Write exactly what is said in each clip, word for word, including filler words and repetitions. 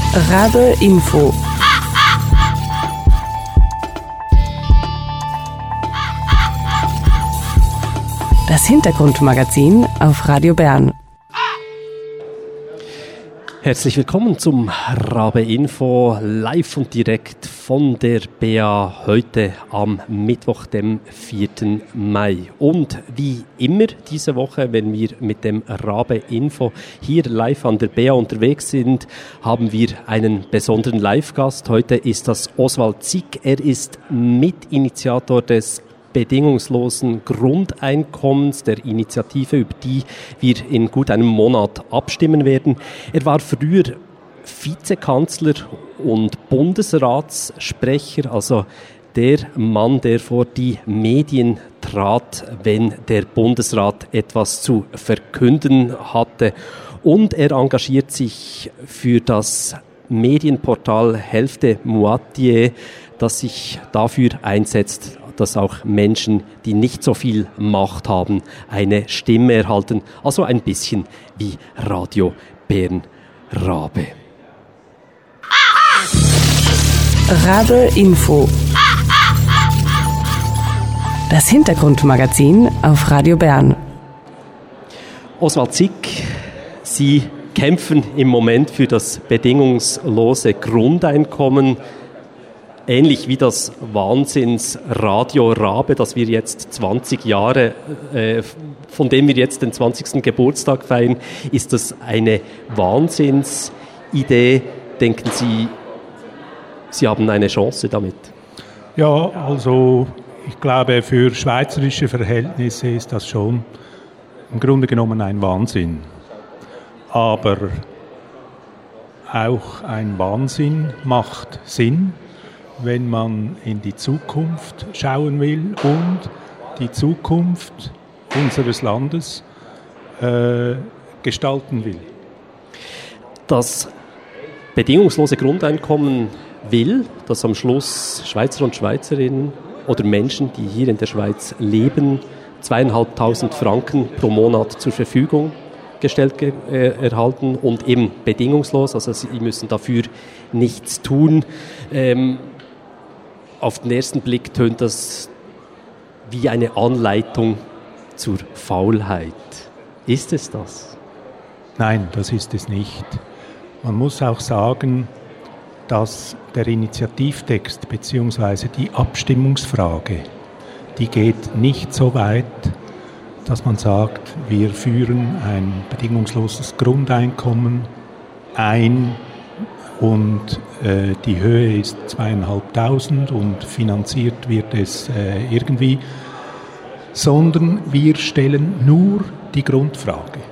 Rabe Info. Das Hintergrundmagazin auf Radio Bern. Herzlich willkommen zum Rabe Info, live und direkt von der B A heute am Mittwoch, dem vierten Mai. Und wie immer diese Woche, wenn wir mit dem Rabe Info hier live an der B A unterwegs sind, haben wir einen besonderen Live-Gast. Heute ist das Oswald Zick. Er ist Mitinitiator des bedingungslosen Grundeinkommens, der Initiative, über die wir in gut einem Monat abstimmen werden. Er war früher Vizekanzler und Bundesratssprecher, also der Mann, der vor die Medien trat, wenn der Bundesrat etwas zu verkünden hatte. Und er engagiert sich für das Medienportal Helfte Moitié, das sich dafür einsetzt, dass auch Menschen, die nicht so viel Macht haben, eine Stimme erhalten. Also ein bisschen wie Radio Bern Rabe. Rabe Info. Das Hintergrundmagazin auf Radio Bern. Oswald Zick, Sie kämpfen im Moment für das bedingungslose Grundeinkommen. Ähnlich wie das Wahnsinnsradio Rabe, das wir jetzt zwanzig Jahre, äh, von dem wir jetzt den zwanzigsten Geburtstag feiern, ist das eine Wahnsinnsidee. Denken Sie, Sie haben eine Chance damit? Ja, also ich glaube, für schweizerische Verhältnisse ist das schon im Grunde genommen ein Wahnsinn. Aber auch ein Wahnsinn macht Sinn, wenn man in die Zukunft schauen will und die Zukunft unseres Landes äh, gestalten will. Das bedingungslose Grundeinkommen will, dass am Schluss Schweizer und Schweizerinnen oder Menschen, die hier in der Schweiz leben, zweieinhalbtausend Franken pro Monat zur Verfügung gestellt ge- äh, erhalten und eben bedingungslos, also sie müssen dafür nichts tun. Ähm, Auf den ersten Blick tönt das wie eine Anleitung zur Faulheit. Ist es das? Nein, das ist es nicht. Man muss auch sagen, dass der Initiativtext bzw. die Abstimmungsfrage, die geht nicht so weit, dass man sagt, wir führen ein bedingungsloses Grundeinkommen ein, und äh, die Höhe ist zweieinhalbtausend und finanziert wird es äh, irgendwie, sondern wir stellen nur die Grundfrage.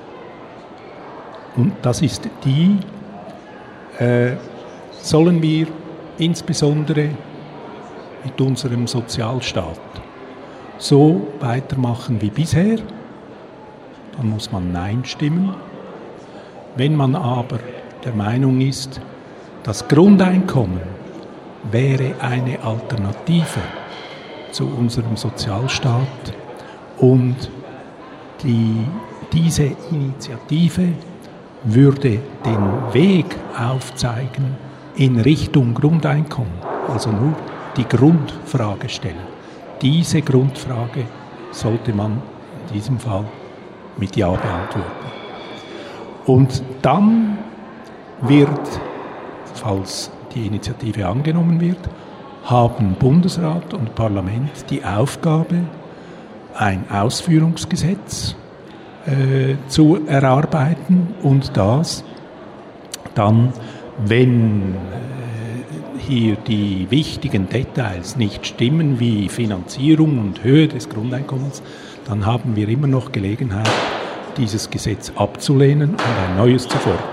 Und das ist die, äh, sollen wir insbesondere mit unserem Sozialstaat so weitermachen wie bisher? Dann muss man Nein stimmen. Wenn man aber der Meinung ist, das Grundeinkommen wäre eine Alternative zu unserem Sozialstaat und die, diese Initiative würde den Weg aufzeigen in Richtung Grundeinkommen, also nur die Grundfrage stellen. Diese Grundfrage sollte man in diesem Fall mit Ja beantworten. Und dann wird, falls die Initiative angenommen wird, haben Bundesrat und Parlament die Aufgabe, ein Ausführungsgesetz äh, zu erarbeiten und das dann, wenn äh, hier die wichtigen Details nicht stimmen, wie Finanzierung und Höhe des Grundeinkommens, dann haben wir immer noch Gelegenheit, dieses Gesetz abzulehnen und ein neues zu fordern.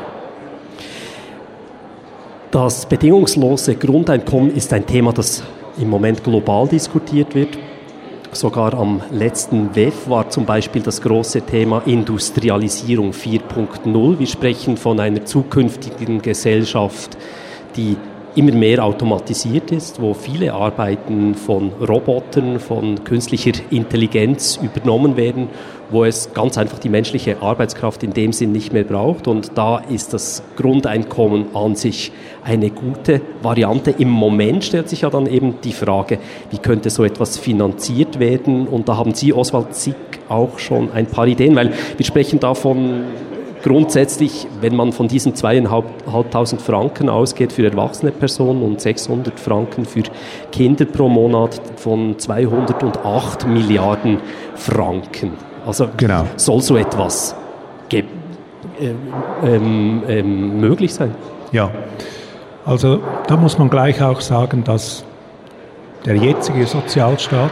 Das bedingungslose Grundeinkommen ist ein Thema, das im Moment global diskutiert wird. Sogar am letzten W E F war zum Beispiel das große Thema Industrialisierung vier Punkt null. Wir sprechen von einer zukünftigen Gesellschaft, die immer mehr automatisiert ist, wo viele Arbeiten von Robotern, von künstlicher Intelligenz übernommen werden wo es ganz einfach die menschliche Arbeitskraft in dem Sinn nicht mehr braucht. Und da ist das Grundeinkommen an sich eine gute Variante. Im Moment stellt sich ja dann eben die Frage, wie könnte so etwas finanziert werden? Und da haben Sie, Oswald Sick, auch schon ein paar Ideen, weil wir sprechen davon grundsätzlich, wenn man von diesen zweitausendfünfhundert Franken ausgeht für erwachsene Personen und sechshundert Franken für Kinder pro Monat, von zweihundertacht Milliarden Franken. Also genau. Soll so etwas ge- äh, ähm, ähm, möglich sein? Ja, also da muss man gleich auch sagen, dass der jetzige Sozialstaat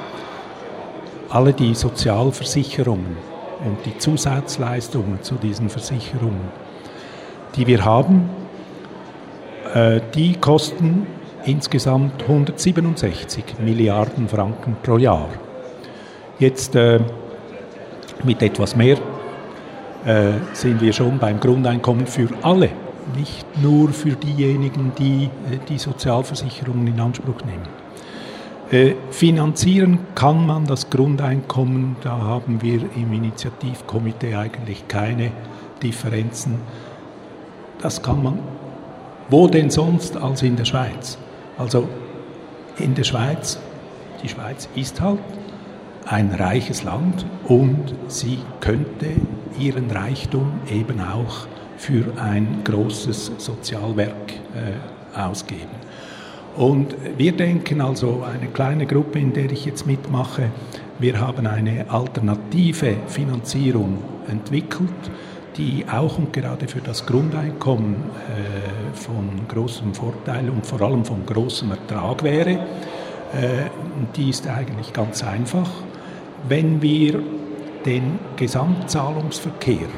alle die Sozialversicherungen und die Zusatzleistungen zu diesen Versicherungen, die wir haben, äh, die kosten insgesamt hundertsiebenundsechzig Milliarden Franken pro Jahr. Jetzt äh, mit etwas mehr äh, sind wir schon beim Grundeinkommen für alle, nicht nur für diejenigen, die äh, die Sozialversicherungen in Anspruch nehmen. Äh, finanzieren kann man das Grundeinkommen, da haben wir im Initiativkomitee eigentlich keine Differenzen. Das kann man, wo denn sonst als in der Schweiz? Also in der Schweiz, die Schweiz ist halt ein reiches Land und sie könnte ihren Reichtum eben auch für ein großes Sozialwerk äh, ausgeben. Und wir denken also, eine kleine Gruppe, in der ich jetzt mitmache, wir haben eine alternative Finanzierung entwickelt, die auch und gerade für das Grundeinkommen äh, von großem Vorteil und vor allem von großem Ertrag wäre. Äh, die ist eigentlich ganz einfach. Wenn wir den Gesamtzahlungsverkehr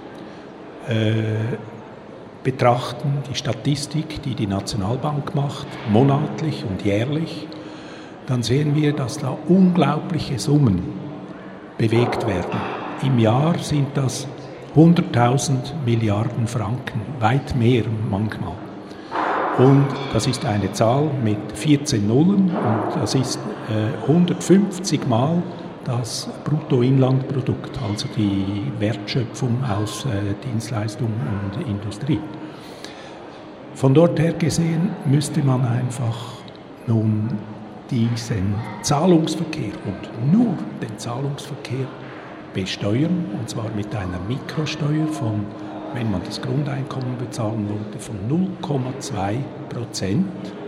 äh, betrachten, die Statistik, die die Nationalbank macht, monatlich und jährlich, dann sehen wir, dass da unglaubliche Summen bewegt werden. Im Jahr sind das hunderttausend Milliarden Franken, weit mehr manchmal. Und das ist eine Zahl mit vierzehn Nullen und das ist äh, hundertfünfzig Mal das Bruttoinlandprodukt, also die Wertschöpfung aus äh, Dienstleistung und Industrie. Von dort her gesehen müsste man einfach nun diesen Zahlungsverkehr und nur den Zahlungsverkehr besteuern, und zwar mit einer Mikrosteuer von, wenn man das Grundeinkommen bezahlen wollte, von null Komma zwei Prozent.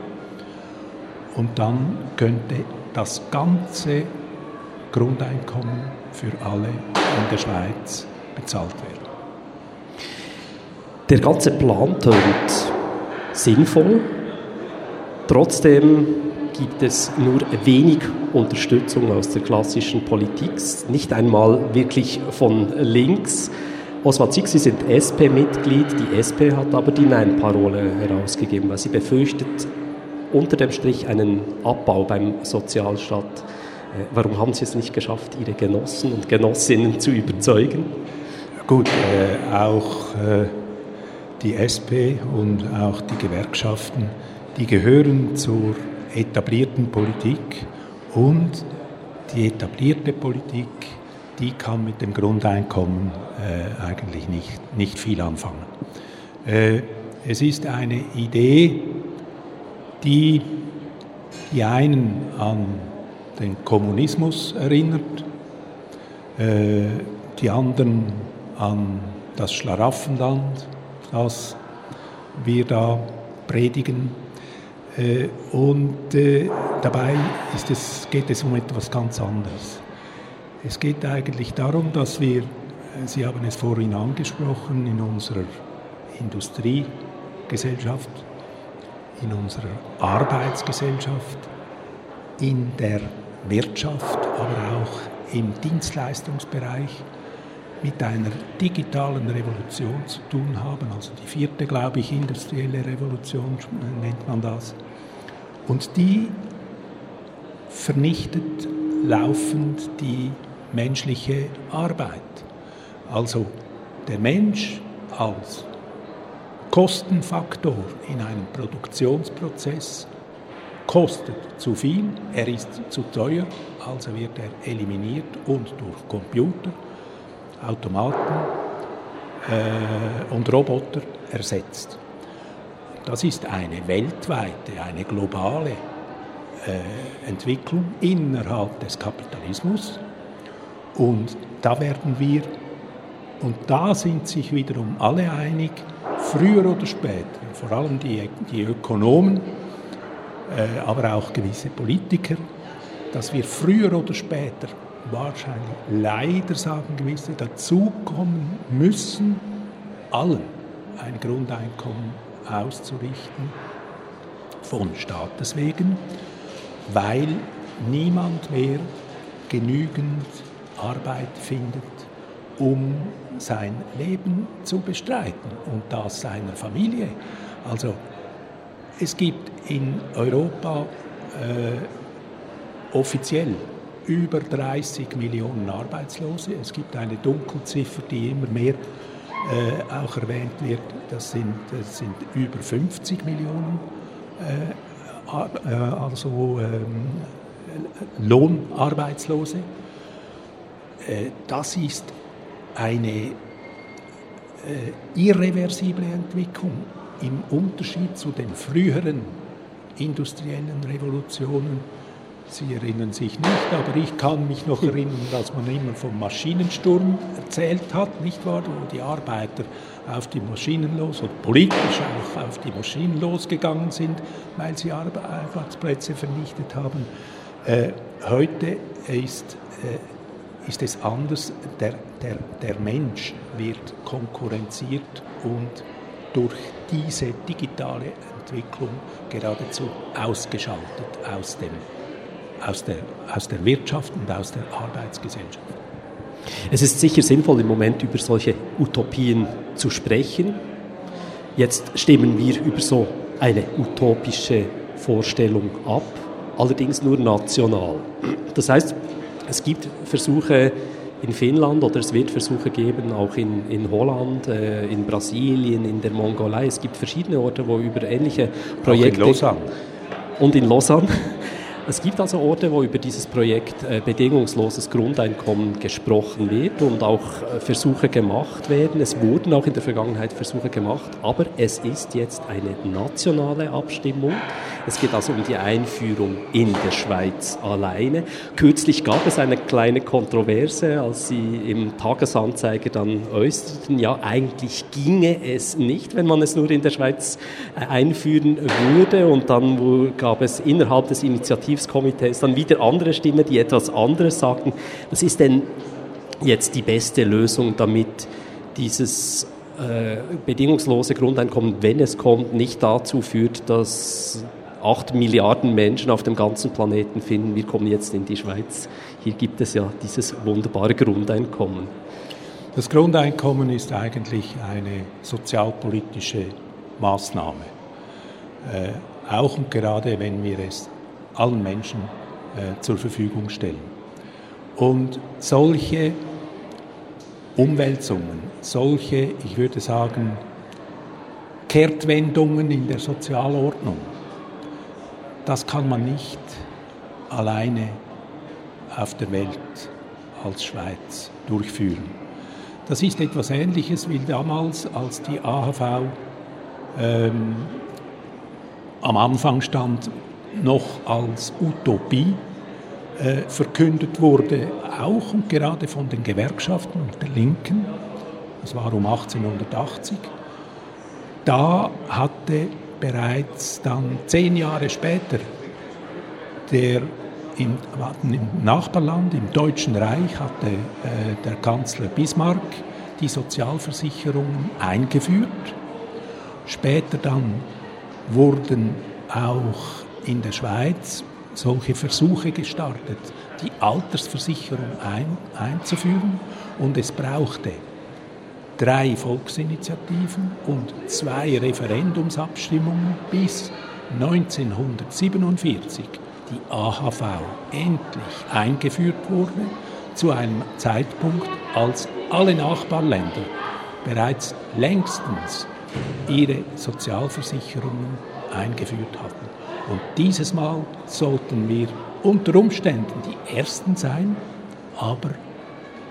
Und dann könnte das ganze Grundeinkommen für alle in der Schweiz bezahlt werden. Der ganze Plan tönt sinnvoll. Trotzdem gibt es nur wenig Unterstützung aus der klassischen Politik, nicht einmal wirklich von links. Oswald Sick, Sie sind S P-Mitglied, die S P hat aber die Nein-Parole herausgegeben, weil sie befürchtet unter dem Strich einen Abbau beim Sozialstaat. Warum haben Sie es nicht geschafft, Ihre Genossen und Genossinnen zu überzeugen? Gut, äh, auch äh, die S P und auch die Gewerkschaften, die gehören zur etablierten Politik und die etablierte Politik, die kann mit dem Grundeinkommen äh, eigentlich nicht, nicht viel anfangen. Äh, es ist eine Idee, die die einen an den Kommunismus erinnert, äh, die anderen an das Schlaraffenland, das wir da predigen. Äh, und äh, dabei ist es, geht es um etwas ganz anderes. Es geht eigentlich darum, dass wir, Sie haben es vorhin angesprochen, in unserer Industriegesellschaft, in unserer Arbeitsgesellschaft, in der Wirtschaft, aber auch im Dienstleistungsbereich mit einer digitalen Revolution zu tun haben. Also die vierte, glaube ich, industrielle Revolution nennt man das. Und die vernichtet laufend die menschliche Arbeit. Also der Mensch als Kostenfaktor in einem Produktionsprozess kostet zu viel, er ist zu teuer, also wird er eliminiert und durch Computer Automaten äh, und Roboter ersetzt. Das ist eine weltweite, eine globale äh, Entwicklung innerhalb des Kapitalismus. Und da werden wir, und da sind sich wiederum alle einig, früher oder später, vor allem die, die Ökonomen, äh, aber auch gewisse Politiker, dass wir früher oder später wahrscheinlich, leider sagen gewisse, dazukommen müssen, allen ein Grundeinkommen auszurichten, von Staates wegen, weil niemand mehr genügend Arbeit findet, um sein Leben zu bestreiten und das seiner Familie. Also es gibt in Europa äh, offiziell über dreißig Millionen Arbeitslose. Es gibt eine Dunkelziffer, die immer mehr äh, auch erwähnt wird. Das sind, das sind über fünfzig Millionen äh, also ähm, Lohnarbeitslose. Äh, das ist eine äh, irreversible Entwicklung im Unterschied zu den früheren industriellen Revolutionen. Sie erinnern sich nicht, aber ich kann mich noch erinnern, dass man immer vom Maschinensturm erzählt hat, nicht wahr, wo die Arbeiter auf die Maschinen los, oder politisch auch auf die Maschinen losgegangen sind, weil sie Arbeitsplätze vernichtet haben. Äh, heute ist, äh, ist es anders. Der, der, der Mensch wird konkurrenziert und durch diese digitale Entwicklung geradezu ausgeschaltet aus dem Aus der, aus der Wirtschaft und aus der Arbeitsgesellschaft. Es ist sicher sinnvoll, im Moment über solche Utopien zu sprechen. Jetzt stimmen wir über so eine utopische Vorstellung ab, allerdings nur national. Das heißt, es gibt Versuche in Finnland oder es wird Versuche geben, auch in, in Holland, äh, in Brasilien, in der Mongolei. Es gibt verschiedene Orte, wo über ähnliche Projekte... Auch in Lausanne. Und in Lausanne. Es gibt also Orte, wo über dieses Projekt äh, bedingungsloses Grundeinkommen gesprochen wird und auch äh, Versuche gemacht werden. Es wurden auch in der Vergangenheit Versuche gemacht, aber es ist jetzt eine nationale Abstimmung. Es geht also um die Einführung in der Schweiz alleine. Kürzlich gab es eine kleine Kontroverse, als sie im Tagesanzeiger dann äußerten, ja, eigentlich ginge es nicht, wenn man es nur in der Schweiz äh, einführen würde. Und dann wo, gab es innerhalb des Initiativkomitees dann wieder andere Stimmen, die etwas anderes sagten. Was ist denn jetzt die beste Lösung, damit dieses äh, bedingungslose Grundeinkommen, wenn es kommt, nicht dazu führt, dass acht Milliarden Menschen auf dem ganzen Planeten finden, wir kommen jetzt in die Schweiz. Hier gibt es ja dieses wunderbare Grundeinkommen. Das Grundeinkommen ist eigentlich eine sozialpolitische Maßnahme. Äh, auch und gerade, wenn wir es allen Menschen äh, zur Verfügung stellen. Und solche Umwälzungen, solche, ich würde sagen, Kehrtwendungen in der Sozialordnung, das kann man nicht alleine auf der Welt als Schweiz durchführen. Das ist etwas Ähnliches wie damals, als die A H V ähm, am Anfang stand, noch als Utopie äh, verkündet wurde, auch und gerade von den Gewerkschaften und der Linken. Das war um achtzehnhundertachtzig. Da hatte bereits dann zehn Jahre später der im, im Nachbarland, im Deutschen Reich, hatte äh, der Kanzler Bismarck die Sozialversicherungen eingeführt. Später dann wurden auch in der Schweiz solche Versuche gestartet, die Altersversicherung ein, einzuführen. Und es brauchte drei Volksinitiativen und zwei Referendumsabstimmungen, bis neunzehnhundertsiebenundvierzig die A H V endlich eingeführt wurde, zu einem Zeitpunkt, als alle Nachbarländer bereits längstens ihre Sozialversicherungen eingeführt hatten. Und dieses Mal sollten wir unter Umständen die Ersten sein, aber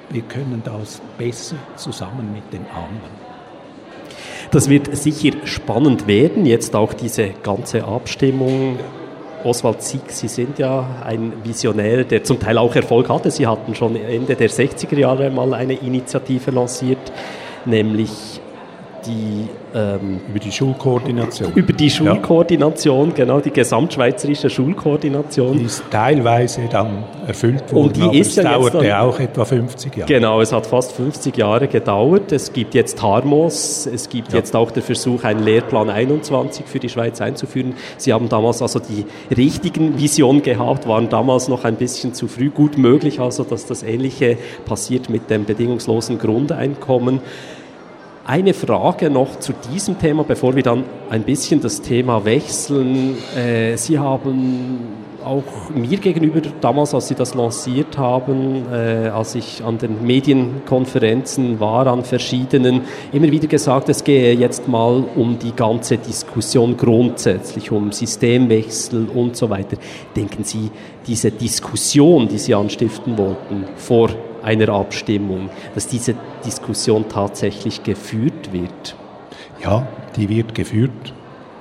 wir können das besser zusammen mit den anderen. Das wird sicher spannend werden, jetzt auch diese ganze Abstimmung. Oswald Zieck, Sie sind ja ein Visionär, der zum Teil auch Erfolg hatte. Sie hatten schon Ende der sechziger Jahre mal eine Initiative lanciert, nämlich die... Ähm, über die Schulkoordination. Über die Schulkoordination, ja. Genau, die gesamtschweizerische Schulkoordination. Die ist teilweise dann erfüllt worden, und die aber ist es ja dauerte dann, auch etwa fünfzig Jahre. Genau, es hat fast fünfzig Jahre gedauert. Es gibt jetzt Harmos, es gibt ja. jetzt auch den Versuch, einen Lehrplan einundzwanzig für die Schweiz einzuführen. Sie haben damals also die richtigen Visionen gehabt, waren damals noch ein bisschen zu früh. Gut möglich also, dass das Ähnliche passiert mit dem bedingungslosen Grundeinkommen. Eine Frage noch zu diesem Thema, bevor wir dann ein bisschen das Thema wechseln. Äh, Sie haben auch mir gegenüber, damals, als Sie das lanciert haben, äh, als ich an den Medienkonferenzen war, an verschiedenen, immer wieder gesagt, es gehe jetzt mal um die ganze Diskussion grundsätzlich, um Systemwechsel und so weiter. Denken Sie, diese Diskussion, die Sie anstiften wollten, vor einer Abstimmung, dass diese Diskussion tatsächlich geführt wird? Ja, die wird geführt.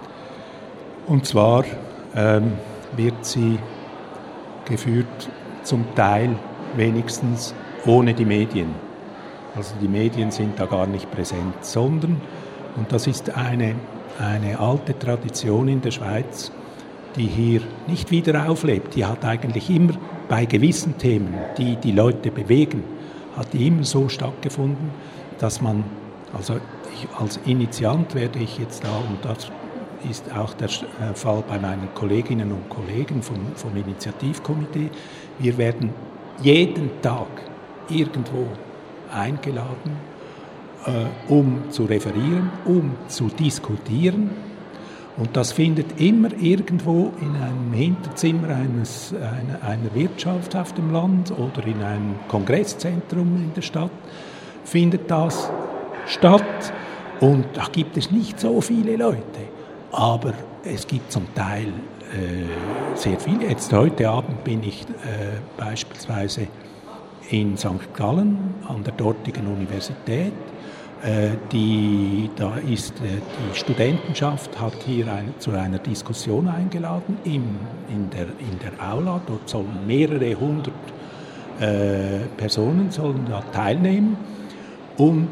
Und zwar ähm, wird sie geführt zum Teil wenigstens ohne die Medien. Also die Medien sind da gar nicht präsent, sondern, und das ist eine, eine alte Tradition in der Schweiz, die hier nicht wieder auflebt, die hat eigentlich immer bei gewissen Themen, die die Leute bewegen, hat die immer so stattgefunden, dass man, also ich, als Initiant werde ich jetzt da, und das ist auch der Fall bei meinen Kolleginnen und Kollegen vom, vom Initiativkomitee, wir werden jeden Tag irgendwo eingeladen, äh, um zu referieren, um zu diskutieren. Und das findet immer irgendwo in einem Hinterzimmer eines, einer, einer Wirtschaft auf dem Land oder in einem Kongresszentrum in der Stadt, findet das statt. Und da gibt es nicht so viele Leute, aber es gibt zum Teil äh, sehr viele. Jetzt heute Abend bin ich äh, beispielsweise in Sankt Gallen an der dortigen Universität. Die, da ist die Studentenschaft hat hier eine, zu einer Diskussion eingeladen im, in, der, in der Aula. Dort sollen mehrere hundert äh, Personen sollen da teilnehmen. Und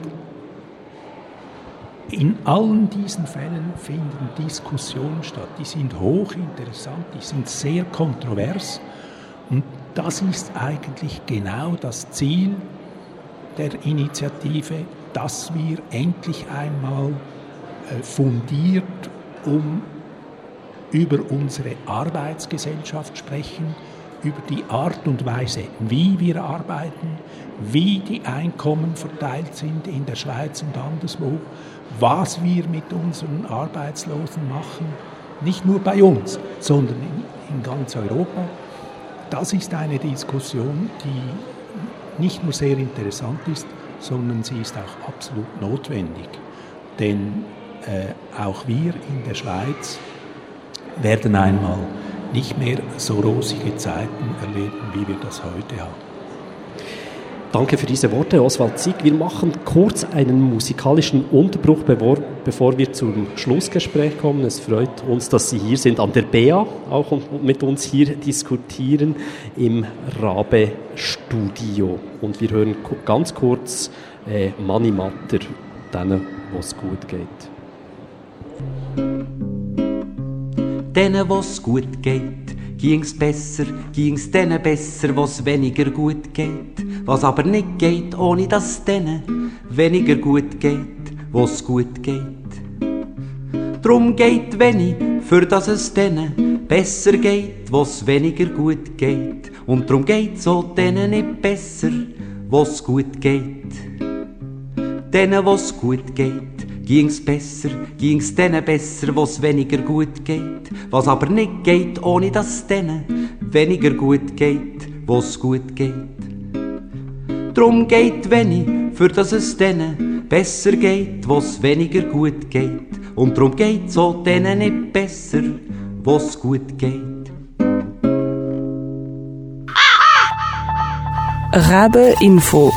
in allen diesen Fällen finden Diskussionen statt. Die sind hochinteressant, die sind sehr kontrovers. Und das ist eigentlich genau das Ziel der Initiative, dass wir endlich einmal äh, fundiert um über unsere Arbeitsgesellschaft sprechen, über die Art und Weise, wie wir arbeiten, wie die Einkommen verteilt sind in der Schweiz und anderswo, was wir mit unseren Arbeitslosen machen, nicht nur bei uns, sondern in, in ganz Europa. Das ist eine Diskussion, die nicht nur sehr interessant ist, sondern sie ist auch absolut notwendig. Denn äh, auch wir in der Schweiz werden einmal nicht mehr so rosige Zeiten erleben, wie wir das heute haben. Danke für diese Worte, Oswald Zieck. Wir machen kurz einen musikalischen Unterbruch, bevor, bevor wir zum Schlussgespräch kommen. Es freut uns, dass Sie hier sind an der B A, auch und mit uns hier diskutieren im Rabe-Studio. Und wir hören ganz kurz äh, Mani Matter, denen, wo es gut geht. Denen, wo es gut geht, ging's besser, ging's denen besser, wo's weniger gut geht. Was aber nicht geht, ohne dass es denen weniger gut geht, wo's gut geht. Drum geht wenig, für dass es denen besser geht, wo's weniger gut geht. Und drum geht's auch denen nicht besser, wo's gut geht. Denen, wo's gut geht, ging's besser, ging's denen besser, wo's weniger gut geht. Was aber nicht geht, ohne dass es denen weniger gut geht, wo's gut geht. Drum geht wenig, für dass es denen besser geht, wo's weniger gut geht. Und drum geht's auch denen nicht besser, wo's gut geht. Rabe Info.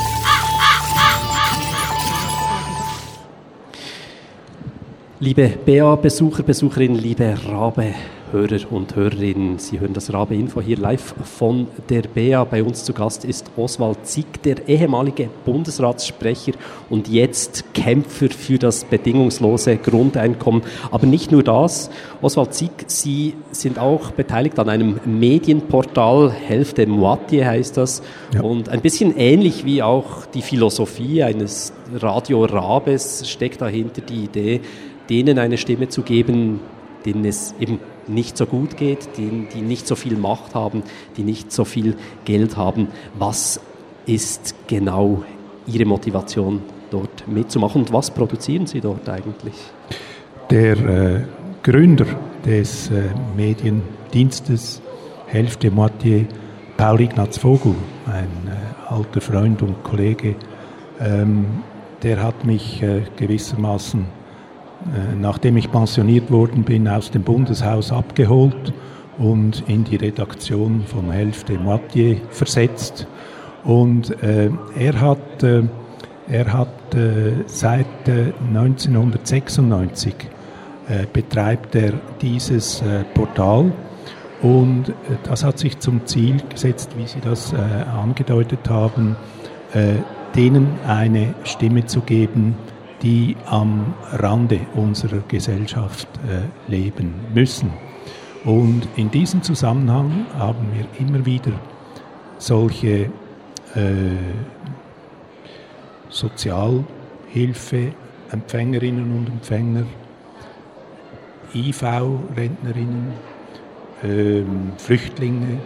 Liebe B A-Besucher, Besucherinnen, liebe Rabe-Hörer und Hörerinnen, Sie hören das Rabe-Info hier live von der B A. Bei uns zu Gast ist Oswald Zieck, der ehemalige Bundesratssprecher und jetzt Kämpfer für das bedingungslose Grundeinkommen. Aber nicht nur das. Oswald Zieck, Sie sind auch beteiligt an einem Medienportal, Hälfte Moitié heißt das. Ja. Und ein bisschen ähnlich wie auch die Philosophie eines Radio Rabes steckt dahinter die Idee, denen eine Stimme zu geben, denen es eben nicht so gut geht, die, die nicht so viel Macht haben, die nicht so viel Geld haben. Was ist genau Ihre Motivation, dort mitzumachen und was produzieren Sie dort eigentlich? Der äh, Gründer des äh, Mediendienstes Hälfte Moitié, Paul Ignaz Vogel, ein äh, alter Freund und Kollege, ähm, der hat mich äh, gewissermaßen nachdem ich pensioniert worden bin, aus dem Bundeshaus abgeholt und in die Redaktion von Hälfte Moitié versetzt. Und äh, er hat, äh, er hat äh, seit äh, neunzehnhundertsechsundneunzig äh, betreibt er dieses äh, Portal und äh, das hat sich zum Ziel gesetzt, wie Sie das äh, angedeutet haben, äh, denen eine Stimme zu geben, die am Rande unserer Gesellschaft äh, leben müssen. Und in diesem Zusammenhang haben wir immer wieder solche äh, Sozialhilfeempfängerinnen und Empfänger, I V-Rentnerinnen, äh, Flüchtlinge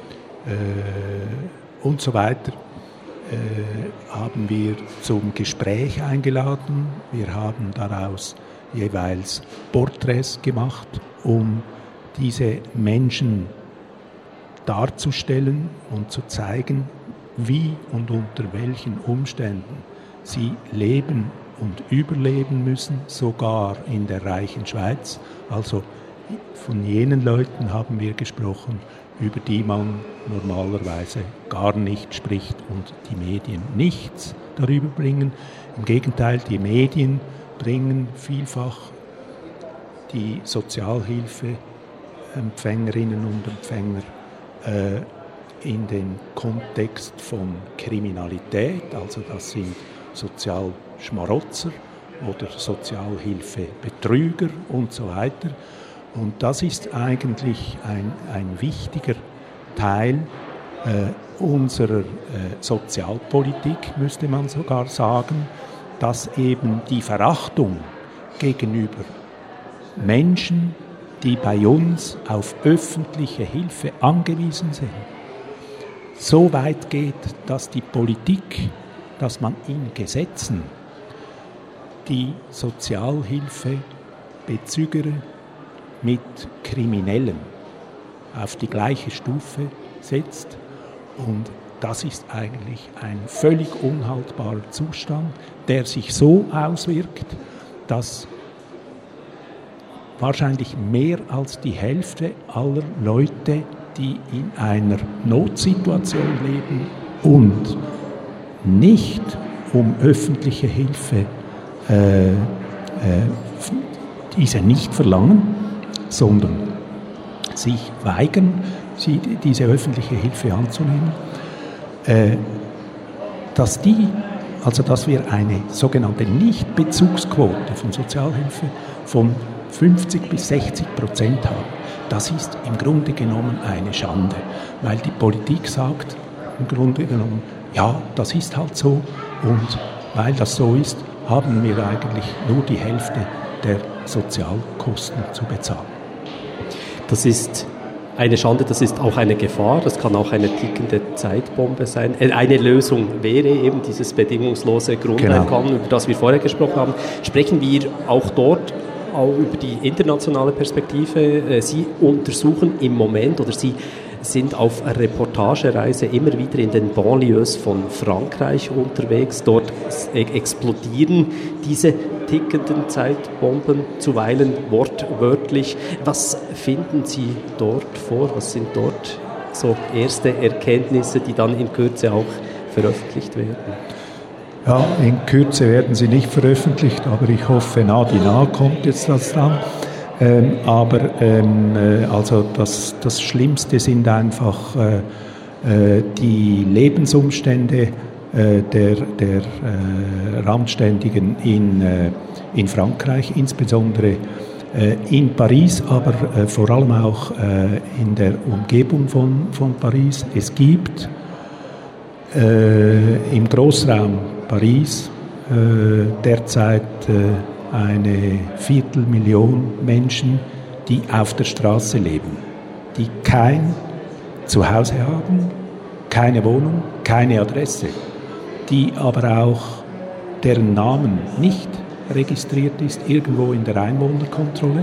äh, und so weiter, Äh, haben wir zum Gespräch eingeladen. Wir haben daraus jeweils Porträts gemacht, um diese Menschen darzustellen und zu zeigen, wie und unter welchen Umständen sie leben und überleben müssen, sogar in der reichen Schweiz. Also von jenen Leuten haben wir gesprochen, über die man normalerweise gar nicht spricht und die Medien nichts darüber bringen. Im Gegenteil, die Medien bringen vielfach die Sozialhilfeempfängerinnen und Empfänger äh, in den Kontext von Kriminalität, also das sind Sozialschmarotzer oder Sozialhilfebetrüger und so weiter. Und das ist eigentlich ein, ein wichtiger Teil äh, unserer äh, Sozialpolitik, müsste man sogar sagen, dass eben die Verachtung gegenüber Menschen, die bei uns auf öffentliche Hilfe angewiesen sind, so weit geht, dass die Politik, dass man in Gesetzen die Sozialhilfebezüger mit Kriminellen auf die gleiche Stufe setzt. Und das ist eigentlich ein völlig unhaltbarer Zustand, der sich so auswirkt, dass wahrscheinlich mehr als die Hälfte aller Leute, die in einer Notsituation leben und nicht um öffentliche Hilfe äh, äh, diese nicht verlangen, sondern sich weigern, sie, diese öffentliche Hilfe anzunehmen, äh, dass die, also dass wir eine sogenannte Nichtbezugsquote von Sozialhilfe von fünfzig bis sechzig Prozent haben. Das ist im Grunde genommen eine Schande, weil die Politik sagt im Grunde genommen, ja, das ist halt so und weil das so ist, haben wir eigentlich nur die Hälfte der Sozialkosten zu bezahlen. Das ist eine Schande, das ist auch eine Gefahr, das kann auch eine tickende Zeitbombe sein. Eine Lösung wäre eben dieses bedingungslose Grundeinkommen, genau, über das wir vorher gesprochen haben. Sprechen wir auch dort auch über die internationale Perspektive. Sie untersuchen im Moment oder Sie sind auf Reportagereise immer wieder in den Banlieues von Frankreich unterwegs. Dort explodieren diese tickenden Zeitbomben zuweilen wortwörtlich. Was finden Sie dort vor? Was sind dort so erste Erkenntnisse, die dann in Kürze auch veröffentlicht werden? Ja, in Kürze werden sie nicht veröffentlicht, aber ich hoffe, nah die nah kommt jetzt das dann. Ähm, aber ähm, also das, das Schlimmste sind einfach äh, äh, die Lebensumstände äh, der, der äh, Randständigen in, äh, in Frankreich, insbesondere äh, in Paris, aber äh, vor allem auch äh, in der Umgebung von, von Paris. Es gibt äh, im Großraum Paris äh, derzeit äh, eine Viertelmillion Menschen, die auf der Straße leben, die kein Zuhause haben, keine Wohnung, keine Adresse, die aber auch deren Namen nicht registriert ist, irgendwo in der Einwohnerkontrolle.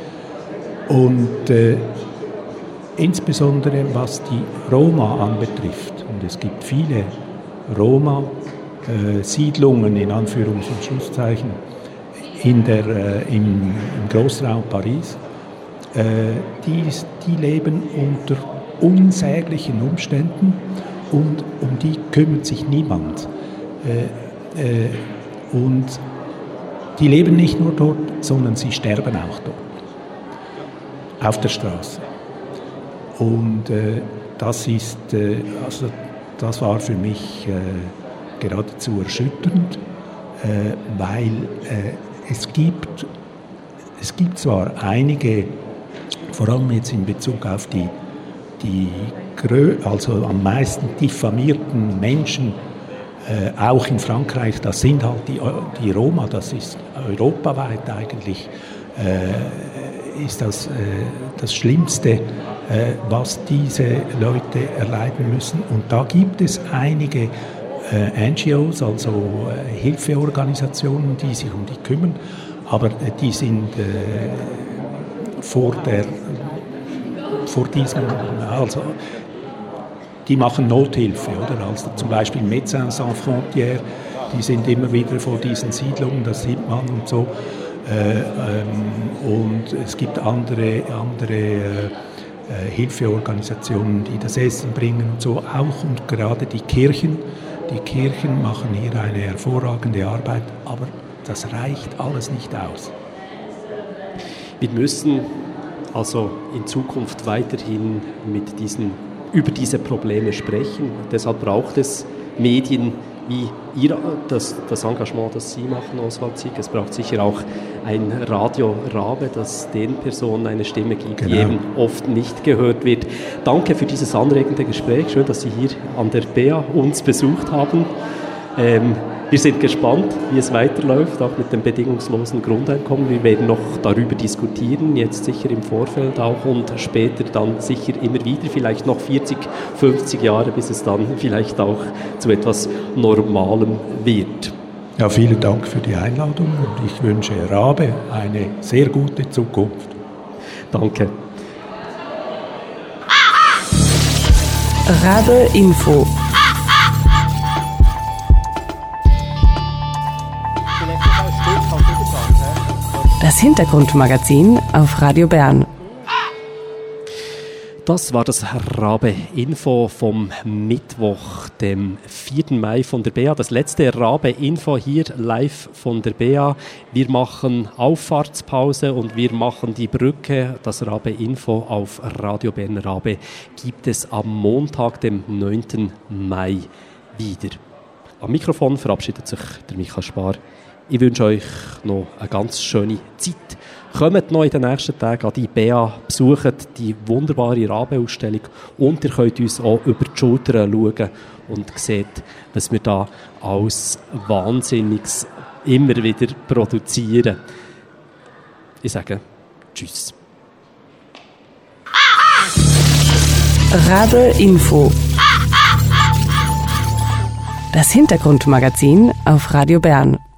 Und äh, insbesondere was die Roma anbetrifft, und es gibt viele Roma, Äh, Siedlungen in Anführungs- und Schlusszeichen in der, äh, im, im Großraum Paris, äh, die, die leben unter unsäglichen Umständen und um die kümmert sich niemand. Äh, äh, und die leben nicht nur dort, sondern sie sterben auch dort, auf der Straße. Und äh, das ist, äh, also das war für mich äh, geradezu erschütternd, äh, weil äh, es gibt, es gibt zwar einige, vor allem jetzt in Bezug auf die, die also am meisten diffamierten Menschen, äh, auch in Frankreich, das sind halt die, die Roma, das ist europaweit eigentlich, äh, ist das äh, das Schlimmste, äh, was diese Leute erleiden müssen. Und da gibt es einige N G Os, also äh, Hilfeorganisationen, die sich um die kümmern, aber äh, die sind äh, vor der, vor diesem, also die machen Nothilfe, oder? Also zum Beispiel Médecins Sans Frontières, die sind immer wieder vor diesen Siedlungen, das sieht man und so. Äh, ähm, und es gibt andere, andere äh, Hilfeorganisationen, die das Essen bringen und so, auch und gerade die Kirchen. Die Kirchen machen hier eine hervorragende Arbeit, aber das reicht alles nicht aus. Wir müssen also in Zukunft weiterhin mit diesen, über diese Probleme sprechen. Deshalb braucht es Medien wie ihr, das, das Engagement, das Sie machen, Oswald Sieg. Es braucht sicher auch ein Radio Rabe, das den Personen eine Stimme gibt, genau, die eben oft nicht gehört wird. Danke für dieses anregende Gespräch. Schön, dass Sie hier an der B A uns besucht haben. Ähm, wir sind gespannt, wie es weiterläuft, auch mit dem bedingungslosen Grundeinkommen. Wir werden noch darüber diskutieren, jetzt sicher im Vorfeld auch und später dann sicher immer wieder, vielleicht noch vierzig, fünfzig Jahre, bis es dann vielleicht auch zu etwas Normalem wird. Ja, vielen Dank für die Einladung und ich wünsche Rabe eine sehr gute Zukunft. Danke. Rabe Info. Das Hintergrundmagazin auf Radio Bern. Das war das Rabe Info vom Mittwoch, dem vierten Mai von der B A. Das letzte Rabe Info hier live von der B A. Wir machen Auffahrtspause und wir machen die Brücke. Das Rabe Info auf Radio Bern Rabe gibt es am Montag, dem neunten Mai wieder. Am Mikrofon verabschiedet sich der Michael Spar. Ich wünsche euch noch eine ganz schöne Zeit. Kommt noch in den nächsten Tagen an die B A, besucht die wunderbare Rabe-Ausstellung und ihr könnt uns auch über die Schulter schauen und seht, was wir da alles Wahnsinniges immer wieder produzieren. Ich sage Tschüss. Rabe Info. Das Hintergrundmagazin auf Radio Bern.